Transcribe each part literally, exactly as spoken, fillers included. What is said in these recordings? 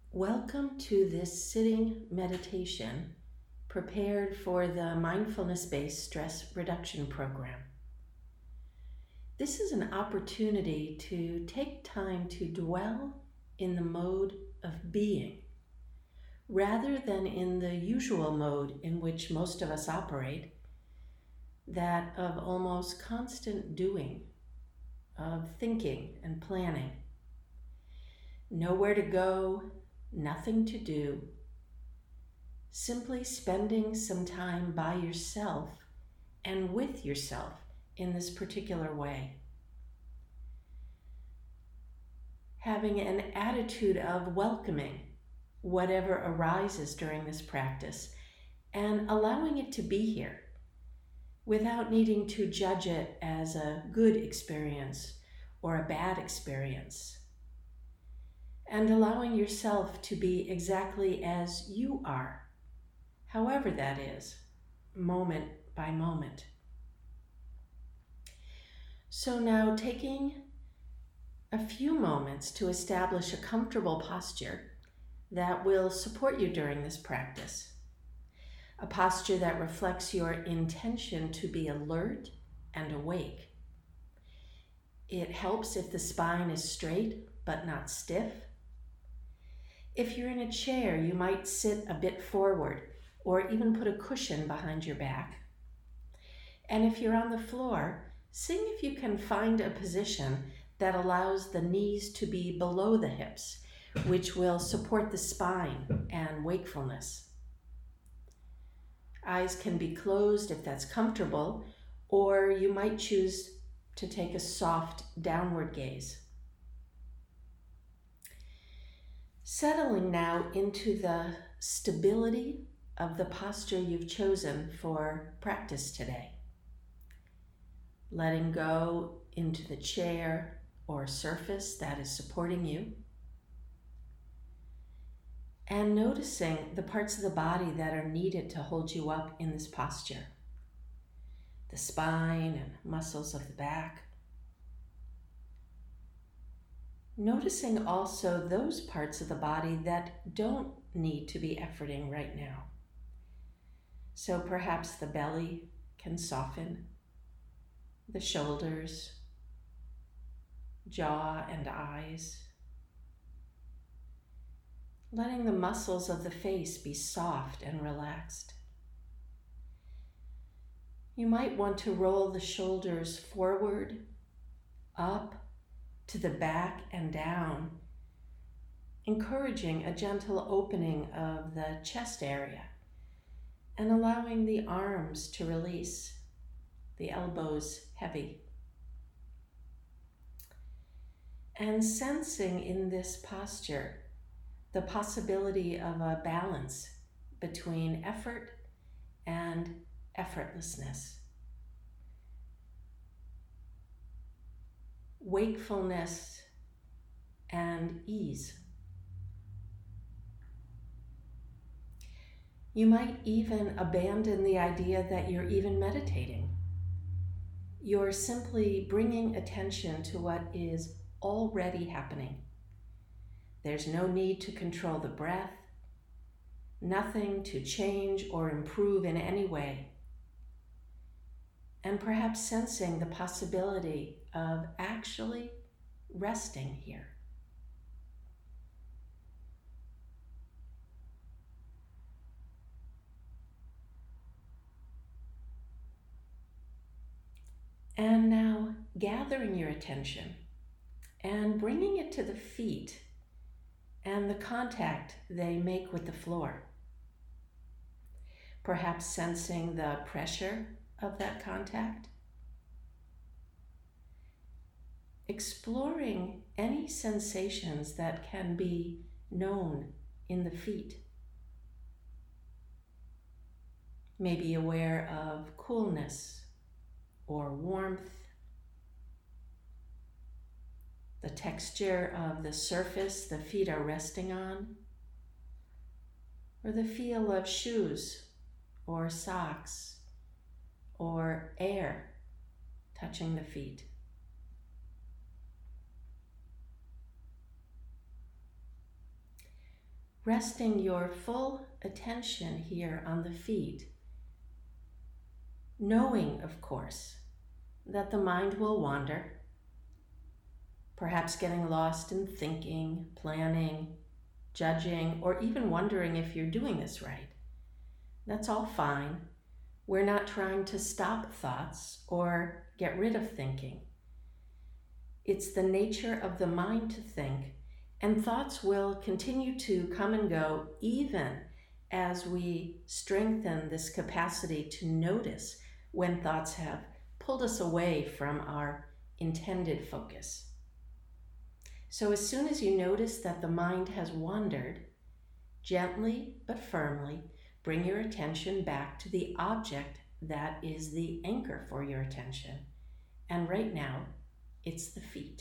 Welcome to this sitting meditation prepared for the Mindfulness-Based Stress Reduction Program. This is an opportunity to take time to dwell in the mode of being, rather than in the usual mode in which most of us operate, that of almost constant doing, of thinking and planning. Nowhere to go, nothing to do, simply spending some time by yourself and with yourself in this particular way. Having an attitude of welcoming whatever arises during this practice and allowing it to be here without needing to judge it as a good experience or a bad experience. And allowing yourself to be exactly as you are, however that is, moment by moment. So now taking a few moments to establish a comfortable posture that will support you during this practice. A posture that reflects your intention to be alert and awake. It helps if the spine is straight but not stiff. If you're in a chair, you might sit a bit forward or even put a cushion behind your back. And if you're on the floor, see if you can find a position that allows the knees to be below the hips, which will support the spine and wakefulness. Eyes can be closed if that's comfortable, or you might choose to take a soft downward gaze. Settling now into the stability of the posture you've chosen for practice today. Letting go into the chair or surface that is supporting you. And noticing the parts of the body that are needed to hold you up in this posture. The spine and muscles of the back. Noticing also those parts of the body that don't need to be efforting right now. So perhaps the belly can soften, the shoulders, jaw and eyes. Letting the muscles of the face be soft and relaxed. You might want to roll the shoulders forward, up, to the back and down, encouraging a gentle opening of the chest area and allowing the arms to release, the elbows heavy. And sensing in this posture the possibility of a balance between effort and effortlessness. Wakefulness and ease. You might even abandon the idea that you're even meditating. You're simply bringing attention to what is already happening. There's no need to control the breath, nothing to change or improve in any way. And perhaps sensing the possibility of actually resting here. And now gathering your attention and bringing it to the feet and the contact they make with the floor. Perhaps sensing the pressure of that contact. Exploring any sensations that can be known in the feet. Maybe aware of coolness or warmth, the texture of the surface the feet are resting on, or the feel of shoes or socks or air touching the feet. resting your full attention here on the feet, knowing, of course, that the mind will wander, perhaps getting lost in thinking, planning, judging, or even wondering if you're doing this right. That's all fine. We're not trying to stop thoughts or get rid of thinking. It's the nature of the mind to think, and thoughts will continue to come and go even as we strengthen this capacity to notice when thoughts have pulled us away from our intended focus. So as soon as you notice that the mind has wandered, gently but firmly bring your attention back to the object that is the anchor for your attention. And right now, it's the feet.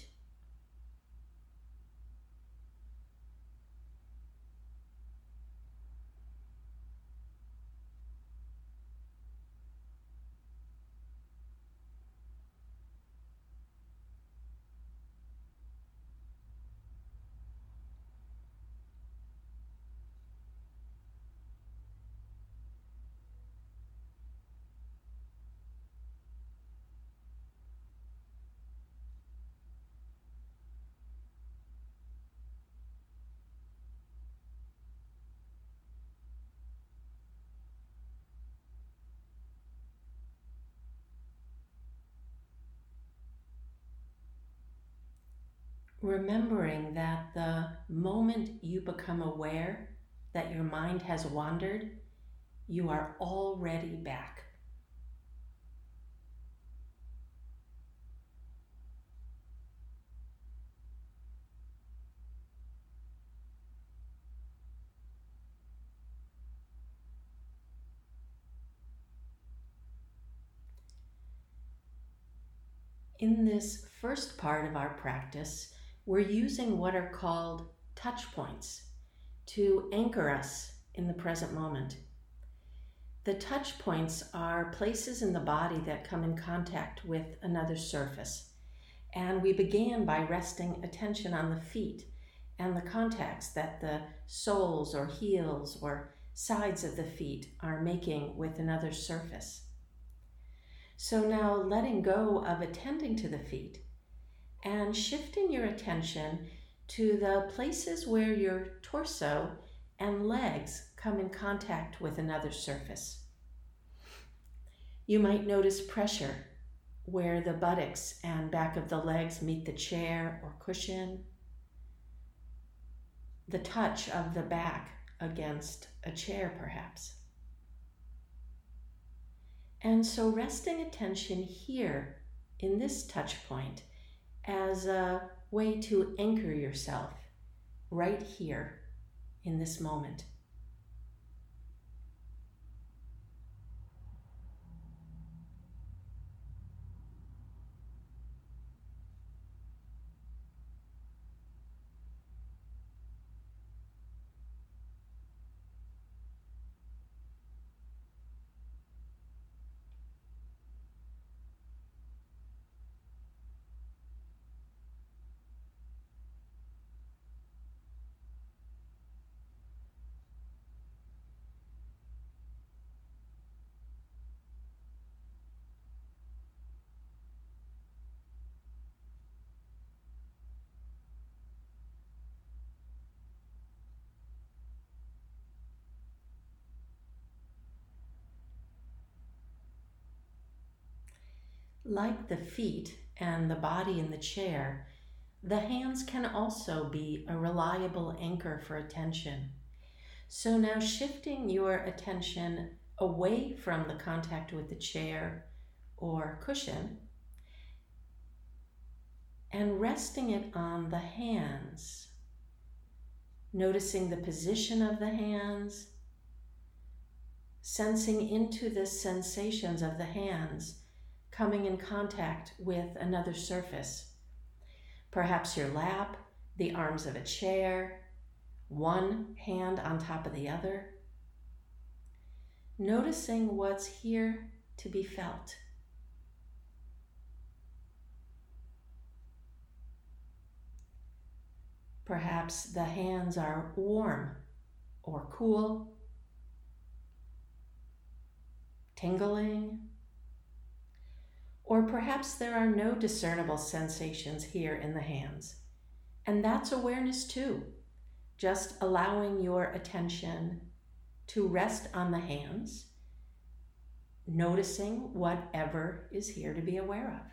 Remembering that the moment you become aware that your mind has wandered, you are already back. In this first part of our practice, we're using what are called touch points to anchor us in the present moment. The touch points are places in the body that come in contact with another surface. And we began by resting attention on the feet and the contacts that the soles or heels or sides of the feet are making with another surface. So now letting go of attending to the feet and shifting your attention to the places where your torso and legs come in contact with another surface. You might notice pressure where the buttocks and back of the legs meet the chair or cushion, the touch of the back against a chair perhaps. And so resting attention here in this touch point as a way to anchor yourself right here in this moment. Like the feet and the body in the chair, the hands can also be a reliable anchor for attention. So now shifting your attention away from the contact with the chair or cushion and resting it on the hands, noticing the position of the hands, sensing into the sensations of the hands coming in contact with another surface. Perhaps your lap, the arms of a chair, one hand on top of the other. Noticing what's here to be felt. Perhaps the hands are warm or cool, tingling, or perhaps there are no discernible sensations here in the hands. And that's awareness too, just allowing your attention to rest on the hands, noticing whatever is here to be aware of.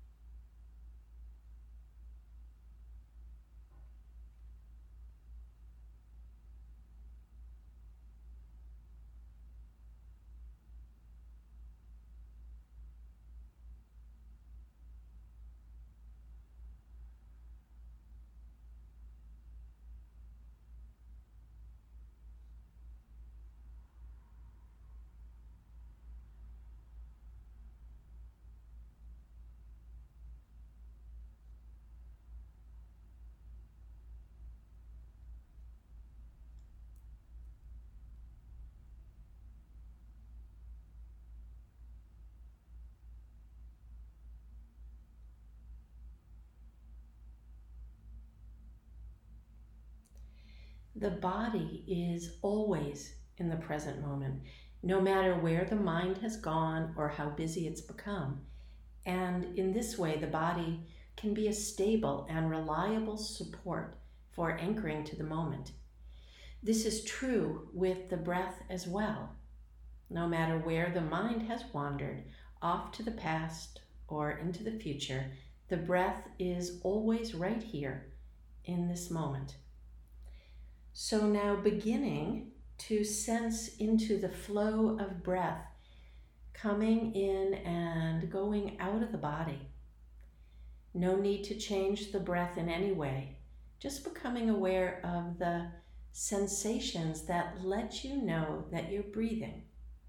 The body is always in the present moment, no matter where the mind has gone or how busy it's become. And in this way, the body can be a stable and reliable support for anchoring to the moment. This is true with the breath as well. No matter where the mind has wandered, off to the past or into the future, the breath is always right here in this moment. So now beginning to sense into the flow of breath coming in and going out of the body. No need to change the breath in any way, just becoming aware of the sensations that let you know that you're breathing.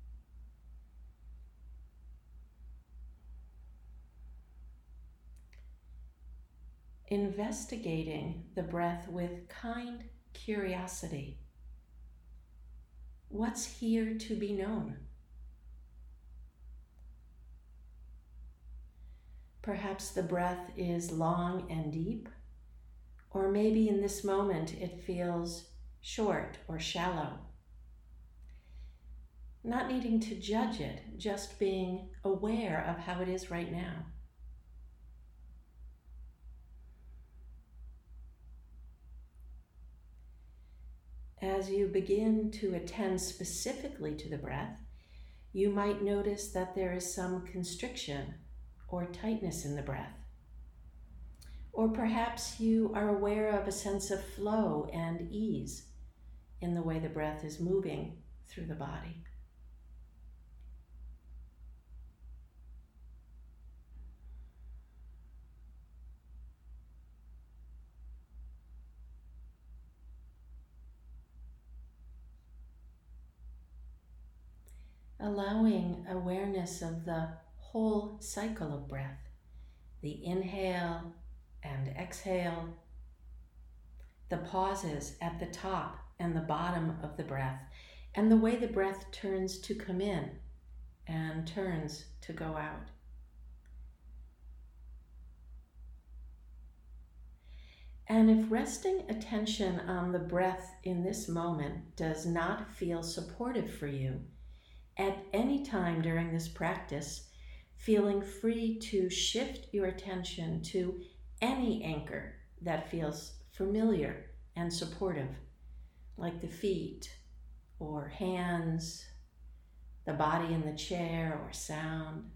Investigating the breath with kind curiosity. What's here to be known? Perhaps the breath is long and deep, or maybe in this moment it feels short or shallow. Not needing to judge it, just being aware of how it is right now. As you begin to attend specifically to the breath, you might notice that there is some constriction or tightness in the breath. Or perhaps you are aware of a sense of flow and ease in the way the breath is moving through the body. Allowing awareness of the whole cycle of breath, the inhale and exhale, the pauses at the top and the bottom of the breath, and the way the breath turns to come in and turns to go out. And if resting attention on the breath in this moment does not feel supportive for you, at any time during this practice, feeling free to shift your attention to any anchor that feels familiar and supportive, like the feet or hands, the body in the chair or sound.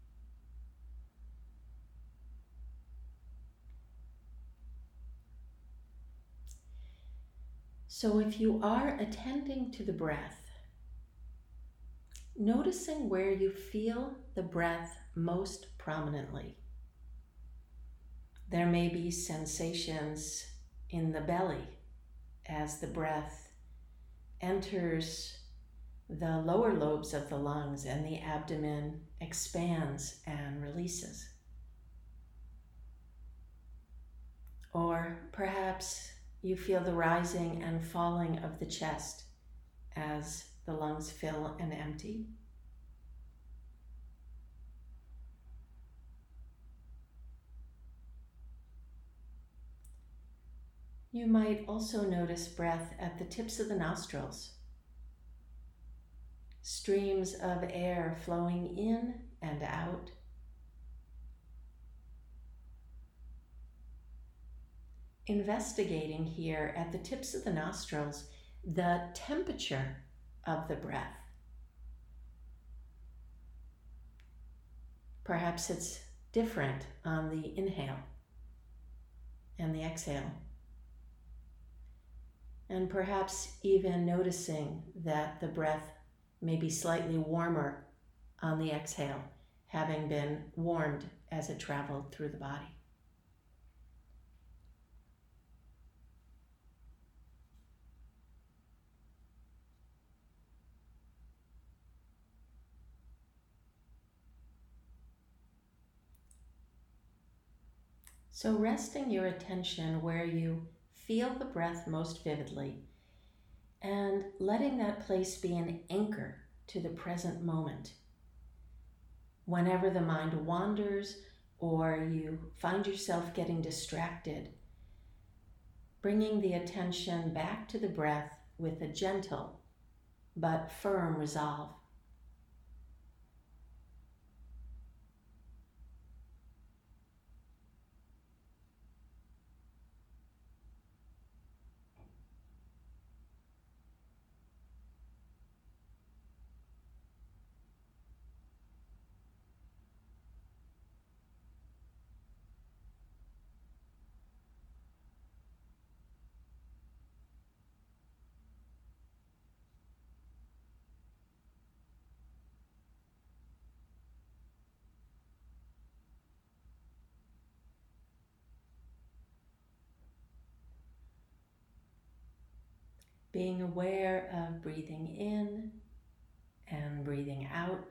So if you are attending to the breath, noticing where you feel the breath most prominently. There may be sensations in the belly as the breath enters the lower lobes of the lungs and the abdomen expands and releases. Or perhaps you feel the rising and falling of the chest as the lungs fill and empty. You might also notice breath at the tips of the nostrils. Streams of air flowing in and out. Investigating here at the tips of the nostrils the temperature of the breath. Perhaps it's different on the inhale and the exhale. And perhaps even noticing that the breath may be slightly warmer on the exhale, having been warmed as it traveled through the body. So resting your attention where you feel the breath most vividly and letting that place be an anchor to the present moment. Whenever the mind wanders or you find yourself getting distracted, bringing the attention back to the breath with a gentle but firm resolve. Being aware of breathing in and breathing out,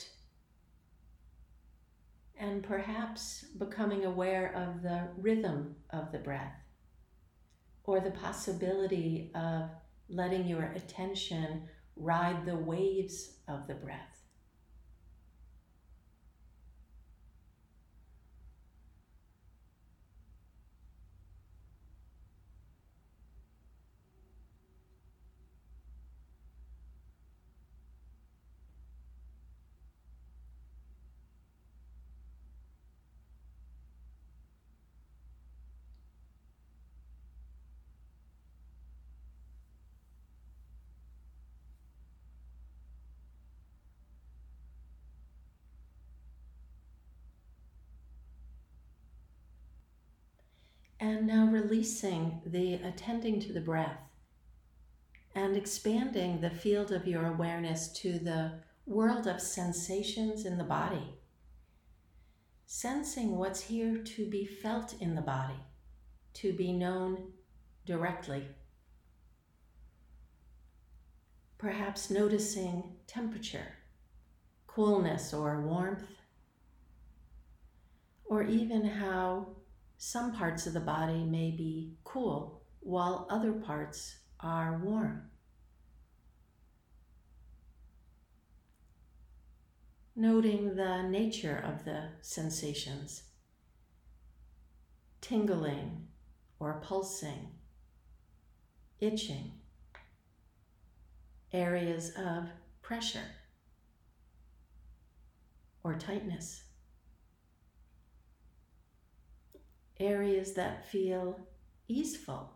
and perhaps becoming aware of the rhythm of the breath, or the possibility of letting your attention ride the waves of the breath. And now releasing the attending to the breath and expanding the field of your awareness to the world of sensations in the body. Sensing what's here to be felt in the body, to be known directly. Perhaps noticing temperature, coolness or warmth, or even how some parts of the body may be cool while other parts are warm. Noting the nature of the sensations, tingling or pulsing, itching, areas of pressure or tightness. Areas that feel easeful,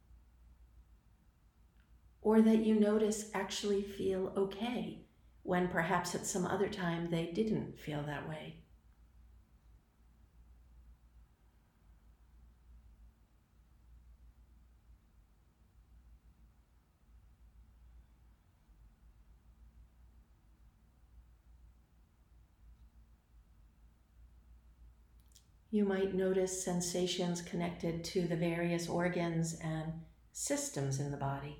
or that you notice actually feel okay when perhaps at some other time they didn't feel that way. You might notice sensations connected to the various organs and systems in the body.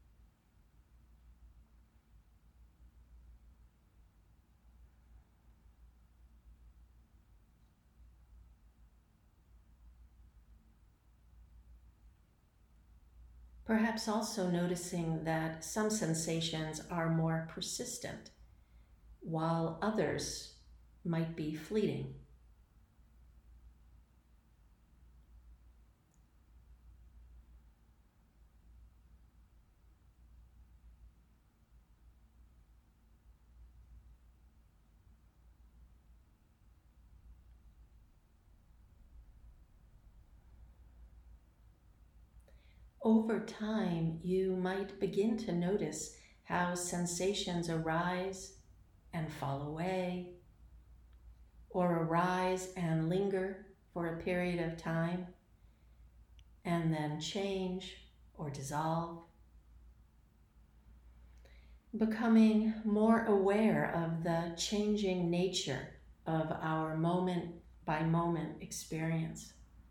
Perhaps also noticing that some sensations are more persistent, while others might be fleeting. over time, you might begin to notice how sensations arise and fall away, or arise and linger for a period of time, and then change or dissolve. Becoming more aware of the changing nature of our moment by moment experience.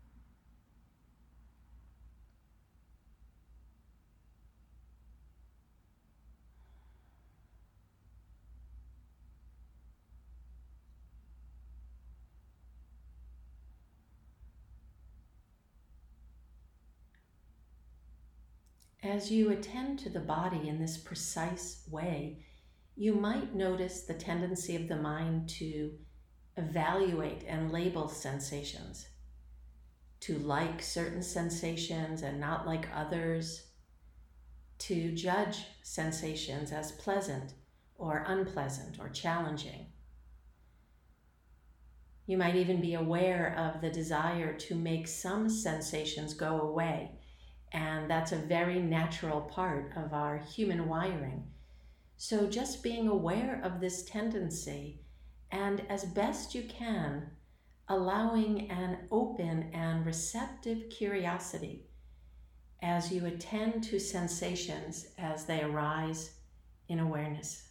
As you attend to the body in this precise way, you might notice the tendency of the mind to evaluate and label sensations, to like certain sensations and not like others, to judge sensations as pleasant or unpleasant or challenging. You might even be aware of the desire to make some sensations go away, and that's a very natural part of our human wiring. So just being aware of this tendency, and as best you can, allowing an open and receptive curiosity as you attend to sensations as they arise in awareness.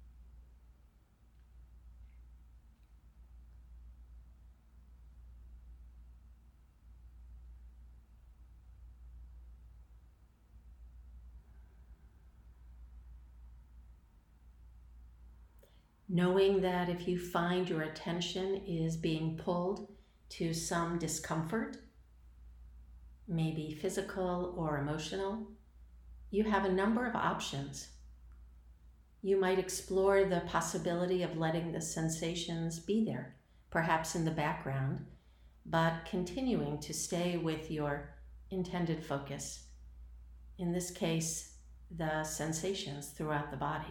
Knowing that if you find your attention is being pulled to some discomfort, maybe physical or emotional, you have a number of options. You might explore the possibility of letting the sensations be there, perhaps in the background, but continuing to stay with your intended focus. In this case, the sensations throughout the body.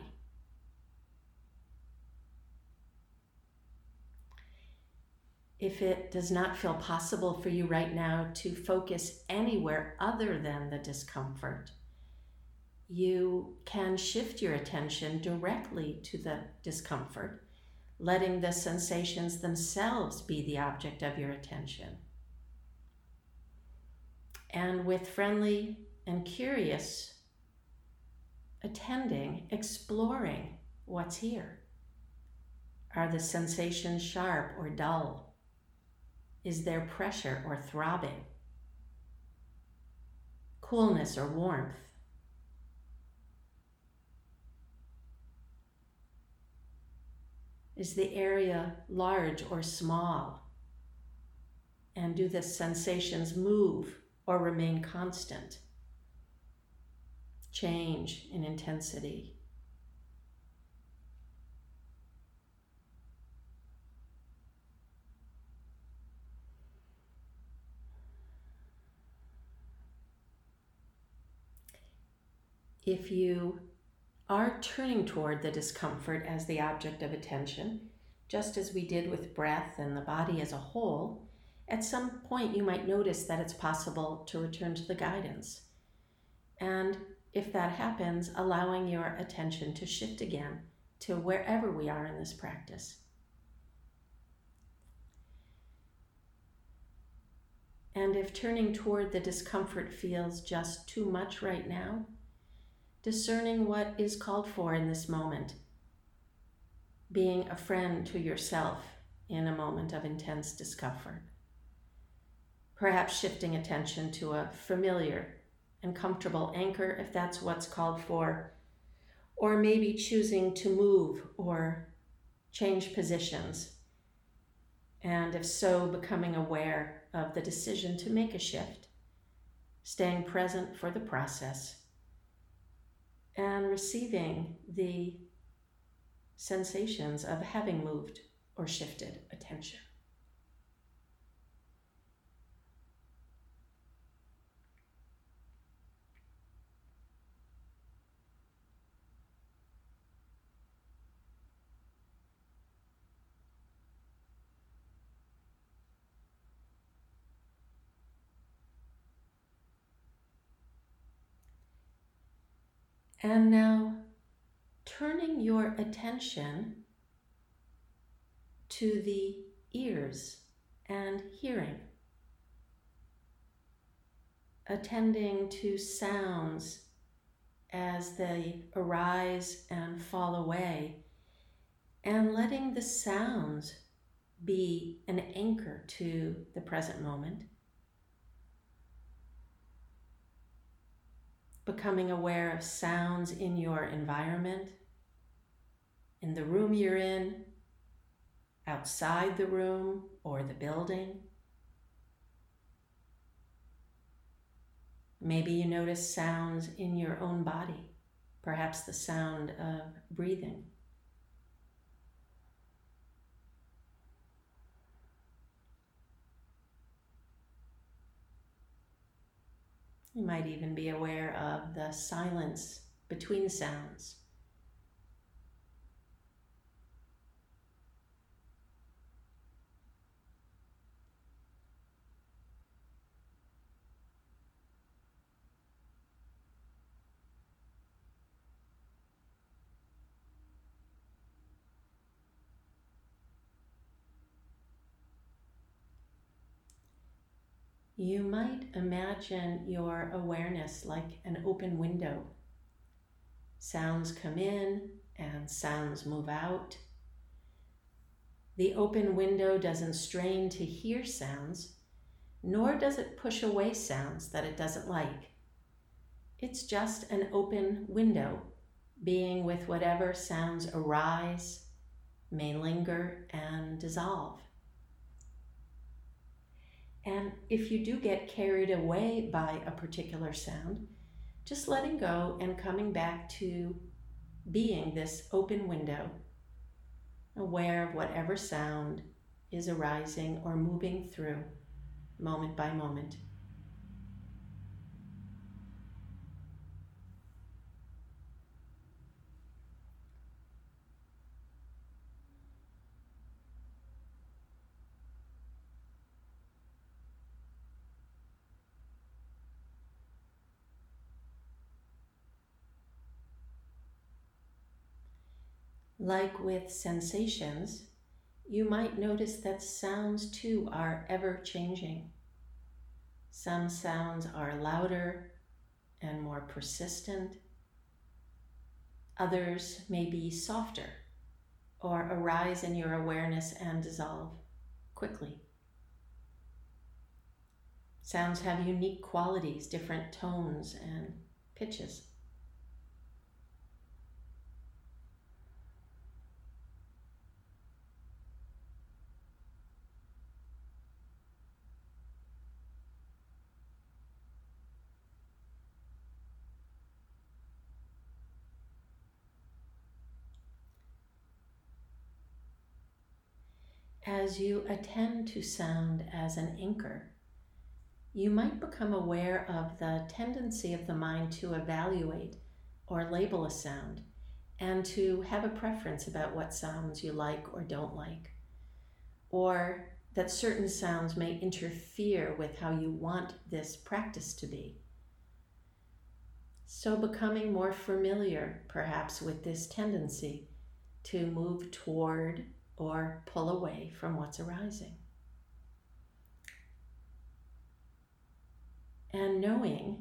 If it does not feel possible for you right now to focus anywhere other than the discomfort, you can shift your attention directly to the discomfort, letting the sensations themselves be the object of your attention. And with friendly and curious attending, exploring what's here. Are the sensations sharp or dull? Is there pressure or throbbing? Coolness or warmth? Is the area large or small? And do the sensations move or remain constant? Change in intensity? If you are turning toward the discomfort as the object of attention, just as we did with breath and the body as a whole, at some point you might notice that it's possible to return to the guidance. And if that happens, allowing your attention to shift again to wherever we are in this practice. And if turning toward the discomfort feels just too much right now, discerning what is called for in this moment, being a friend to yourself in a moment of intense discomfort. Perhaps shifting attention to a familiar and comfortable anchor if that's what's called for, or maybe choosing to move or change positions, and if so, becoming aware of the decision to make a shift, staying present for the process, and receiving the sensations of having moved or shifted attention. And now turning your attention to the ears and hearing, attending to sounds as they arise and fall away, and letting the sounds be an anchor to the present moment. Becoming aware of sounds in your environment, in the room you're in, outside the room or the building. Maybe you notice sounds in your own body, perhaps the sound of breathing. You might even be aware of the silence between sounds. You might imagine your awareness like an open window. Sounds come in and sounds move out. The open window doesn't strain to hear sounds, nor does it push away sounds that it doesn't like. It's just an open window, being with whatever sounds arise, may linger, and dissolve. And if you do get carried away by a particular sound, just letting go and coming back to being this open window, aware of whatever sound is arising or moving through moment by moment. Like with sensations, you might notice that sounds too are ever changing. Some sounds are louder and more persistent. Others may be softer or arise in your awareness and dissolve quickly. Sounds have unique qualities, different tones and pitches. As you attend to sound as an anchor, you might become aware of the tendency of the mind to evaluate or label a sound and to have a preference about what sounds you like or don't like, or that certain sounds may interfere with how you want this practice to be. So becoming more familiar, perhaps, with this tendency to move toward or pull away from what's arising. And knowing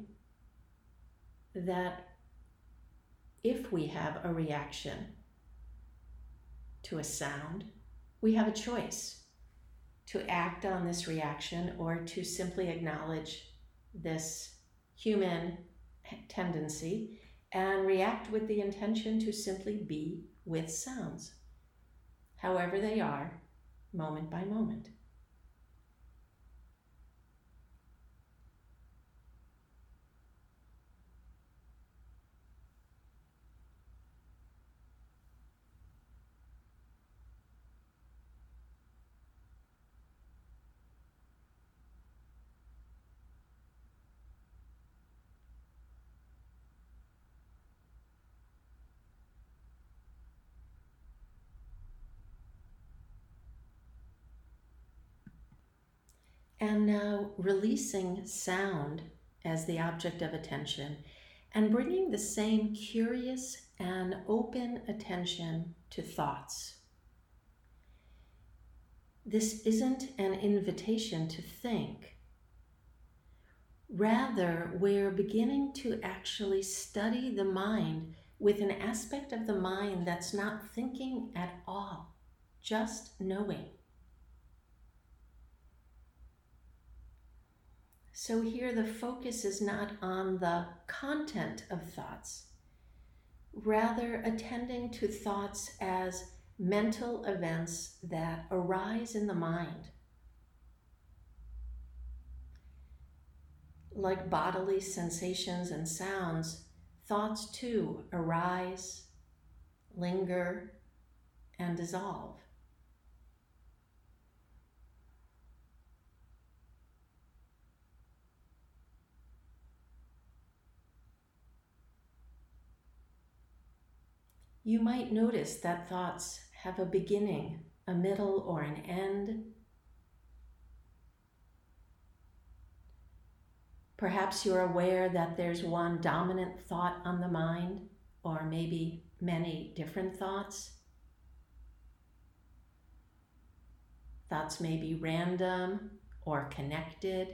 that if we have a reaction to a sound, we have a choice to act on this reaction or to simply acknowledge this human tendency and react with the intention to simply be with sounds, however they are, moment by moment. And now releasing sound as the object of attention and bringing the same curious and open attention to thoughts. This isn't an invitation to think. Rather, we're beginning to actually study the mind with an aspect of the mind that's not thinking at all, just knowing. So here the focus is not on the content of thoughts, rather attending to thoughts as mental events that arise in the mind. Like bodily sensations and sounds, thoughts too arise, linger, and dissolve. You might notice that thoughts have a beginning, a middle, or an end. Perhaps you're aware that there's one dominant thought on the mind, or maybe many different thoughts. Thoughts may be random or connected.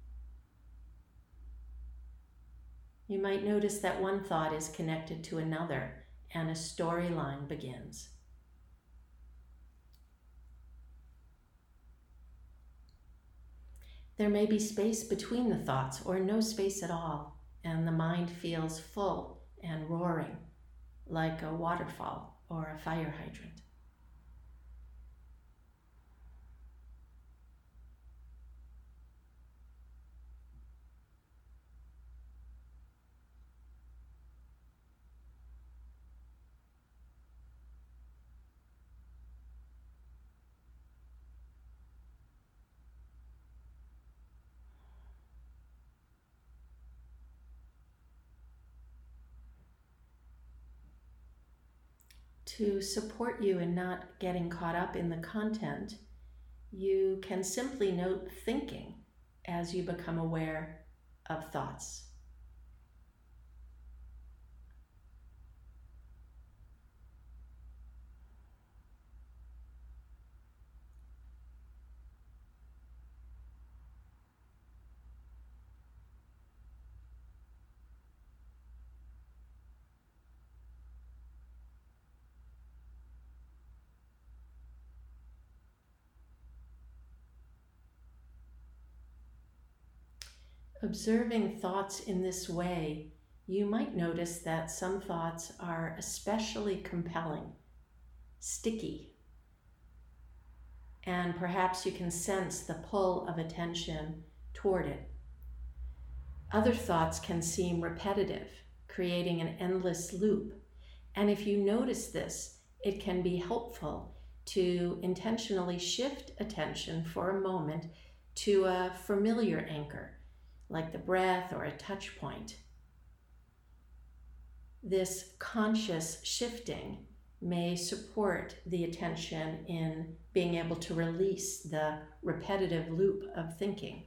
You might notice that one thought is connected to another, and a storyline begins. There may be space between the thoughts or no space at all, and the mind feels full and roaring like a waterfall or a fire hydrant. To support you in not getting caught up in the content, you can simply note thinking as you become aware of thoughts. Observing thoughts in this way, you might notice that some thoughts are especially compelling, sticky, and perhaps you can sense the pull of attention toward it. Other thoughts can seem repetitive, creating an endless loop, and if you notice this, it can be helpful to intentionally shift attention for a moment to a familiar anchor, like the breath or a touch point. This conscious shifting may support the attention in being able to release the repetitive loop of thinking.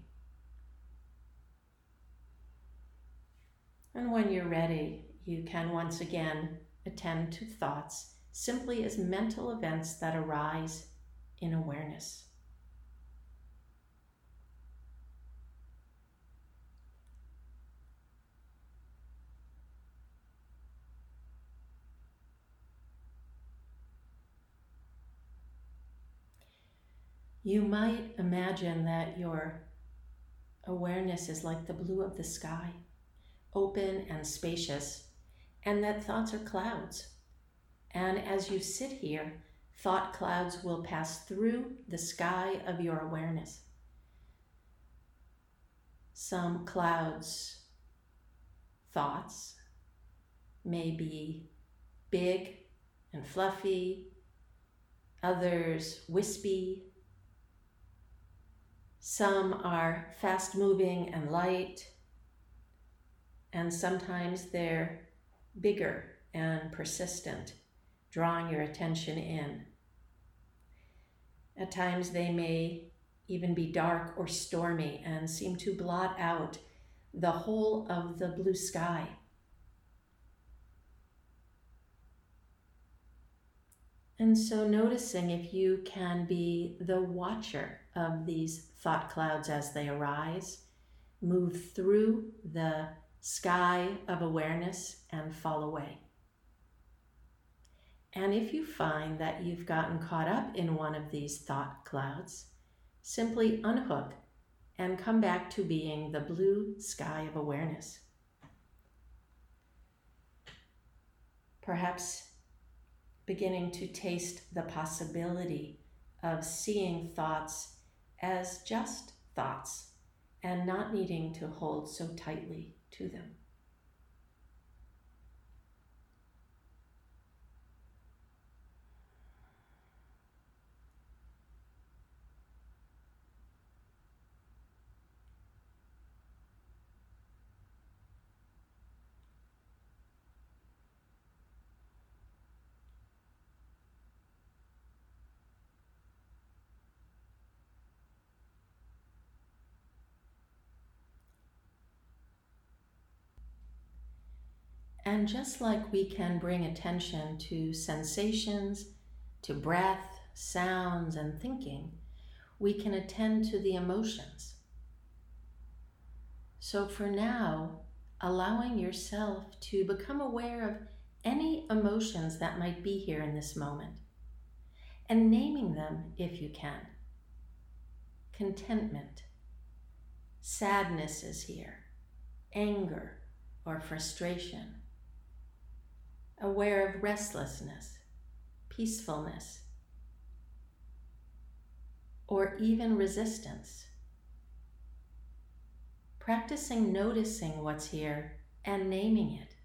And when you're ready, you can once again attend to thoughts simply as mental events that arise in awareness. You might imagine that your awareness is like the blue of the sky, open and spacious, and that thoughts are clouds. And as you sit here, thought clouds will pass through the sky of your awareness. Some clouds, thoughts, may be big and fluffy, others wispy. Some are fast-moving and light, and sometimes they're bigger and persistent, drawing your attention in. At times they may even be dark or stormy and seem to blot out the whole of the blue sky. And so noticing if you can be the watcher of these thought clouds as they arise, move through the sky of awareness and fall away. And if you find that you've gotten caught up in one of these thought clouds, simply unhook and come back to being the blue sky of awareness. Perhaps beginning to taste the possibility of seeing thoughts as just thoughts and not needing to hold so tightly to them. And just like we can bring attention to sensations, to breath, sounds, and thinking, we can attend to the emotions. So for now, allowing yourself to become aware of any emotions that might be here in this moment, and naming them if you can. Contentment, sadness is here, anger or frustration. Aware of restlessness, peacefulness, or even resistance. Practicing noticing what's here and naming it.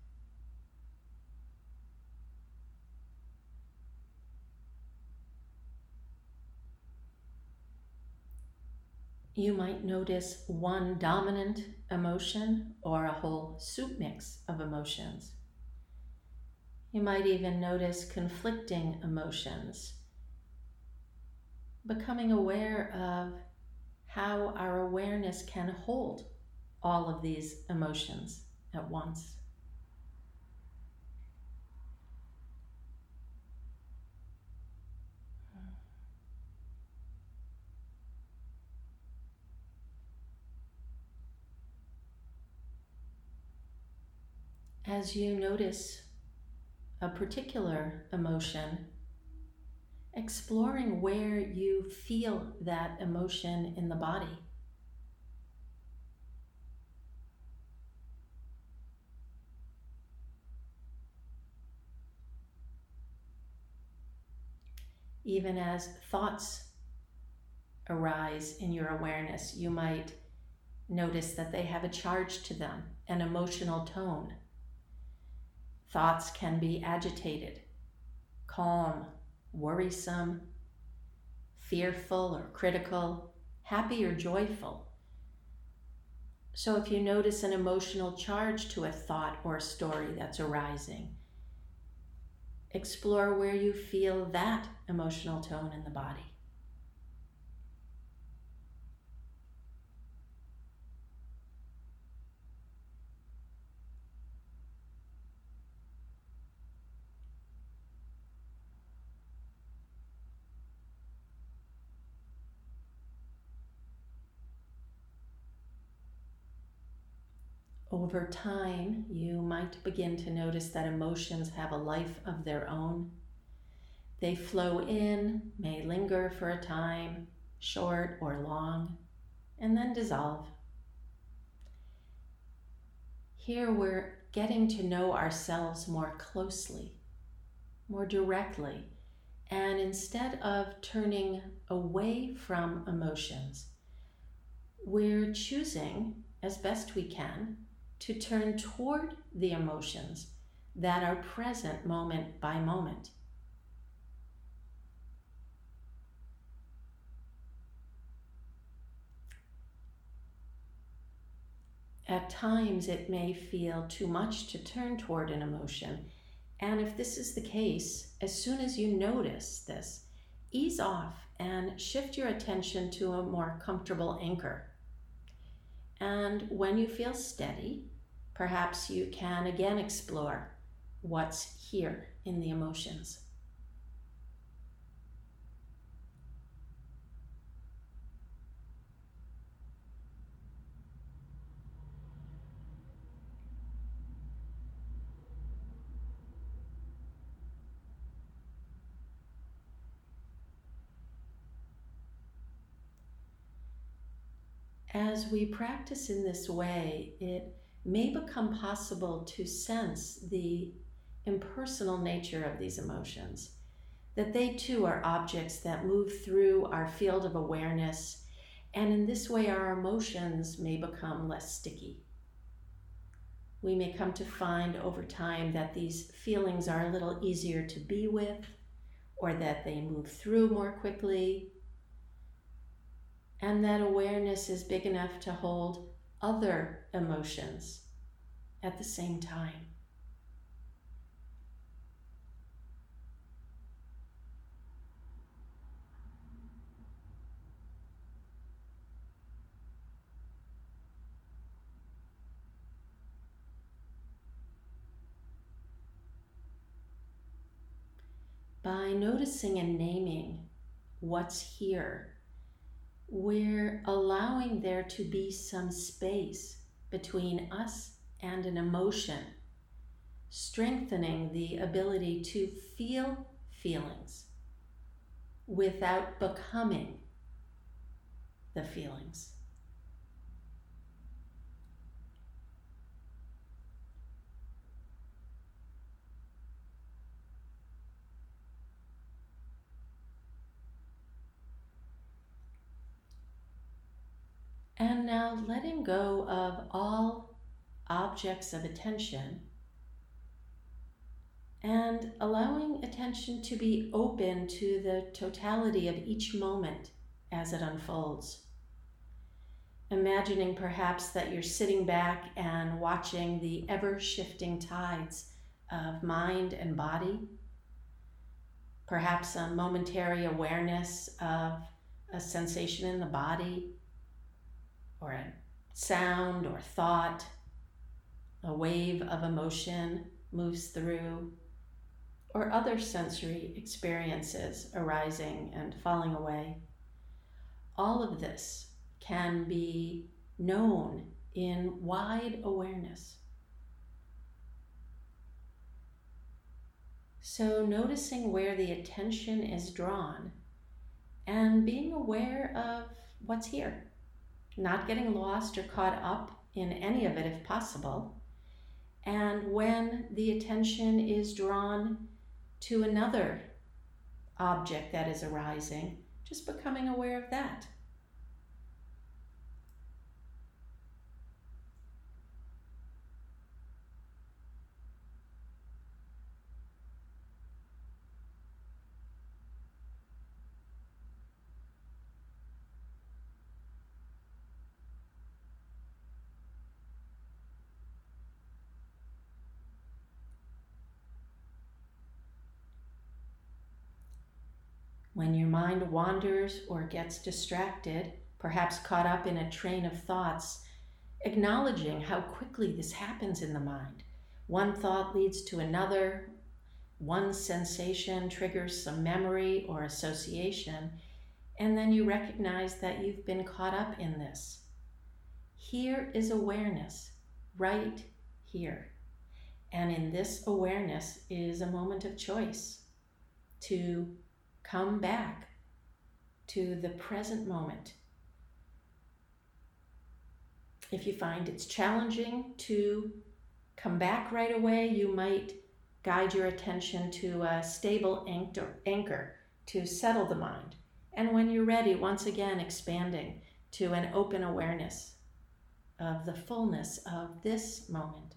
You might notice one dominant emotion or a whole soup mix of emotions. You might even notice conflicting emotions, becoming aware of how our awareness can hold all of these emotions at once. As you notice a particular emotion, exploring where you feel that emotion in the body. Even as thoughts arise in your awareness, you might notice that they have a charge to them, an emotional tone. Thoughts can be agitated, calm, worrisome, fearful or critical, happy or joyful. So if you notice an emotional charge to a thought or a story that's arising, explore where you feel that emotional tone in the body. Over time, you might begin to notice that emotions have a life of their own. They flow in, may linger for a time, short or long, and then dissolve. Here we're getting to know ourselves more closely, more directly, and instead of turning away from emotions, we're choosing, as best we can, to turn toward the emotions that are present moment by moment. At times it may feel too much to turn toward an emotion, and if this is the case, as soon as you notice this, ease off and shift your attention to a more comfortable anchor. And when you feel steady, perhaps you can again explore what's here in the emotions. As we practice in this way, it may become possible to sense the impersonal nature of these emotions, that they too are objects that move through our field of awareness, and in this way our emotions may become less sticky. We may come to find over time that these feelings are a little easier to be with, or that they move through more quickly, and that awareness is big enough to hold other emotions at the same time. By noticing and naming what's here, we're allowing there to be some space between us and an emotion, strengthening the ability to feel feelings without becoming the feelings. And now letting go of all objects of attention and allowing attention to be open to the totality of each moment as it unfolds. Imagining perhaps that you're sitting back and watching the ever-shifting tides of mind and body, perhaps a momentary awareness of a sensation in the body, or a sound or thought, a wave of emotion moves through, or other sensory experiences arising and falling away. All of this can be known in wide awareness. So noticing where the attention is drawn and being aware of what's here. Not getting lost or caught up in any of it if possible. And when the attention is drawn to another object that is arising, just becoming aware of that. When your mind wanders or gets distracted, perhaps caught up in a train of thoughts, acknowledging how quickly this happens in the mind. One thought leads to another, one sensation triggers some memory or association, and then you recognize that you've been caught up in this. Here is awareness, right here. And in this awareness is a moment of choice to come back to the present moment. If you find it's challenging to come back right away, you might guide your attention to a stable anchor to settle the mind. And when you're ready, once again expanding to an open awareness of the fullness of this moment.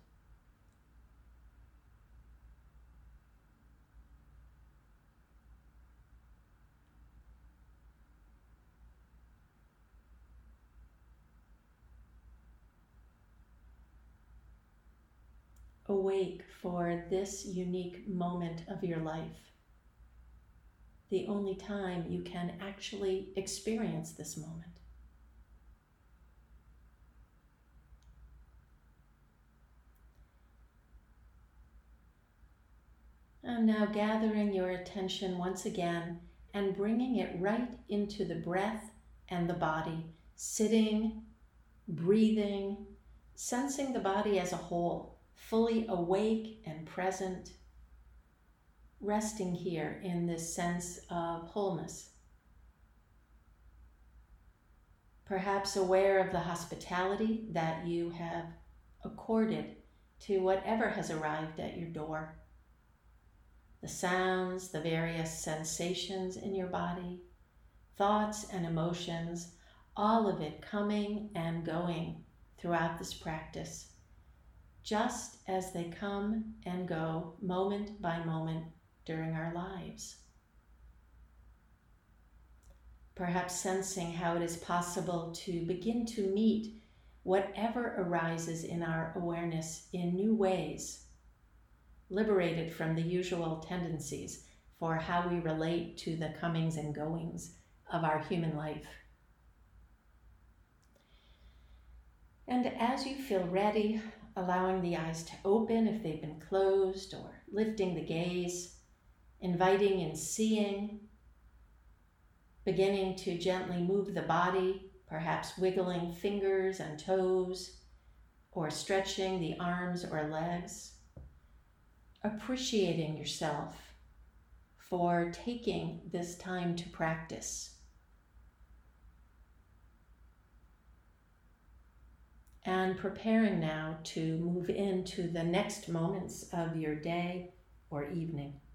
Awake for this unique moment of your life, the only time you can actually experience this moment. And now gathering your attention once again and bringing it right into the breath and the body, sitting, breathing, sensing the body as a whole, fully awake and present, resting here in this sense of wholeness. perhaps aware of the hospitality that you have accorded to whatever has arrived at your door. The sounds, the various sensations in your body, thoughts and emotions, all of it coming and going throughout this practice, just as they come and go moment by moment during our lives. Perhaps sensing how it is possible to begin to meet whatever arises in our awareness in new ways, liberated from the usual tendencies for how we relate to the comings and goings of our human life. And as you feel ready, allowing the eyes to open if they've been closed, or lifting the gaze, inviting and seeing, beginning to gently move the body, perhaps wiggling fingers and toes, or stretching the arms or legs, appreciating yourself for taking this time to practice. And preparing now to move into the next moments of your day or evening.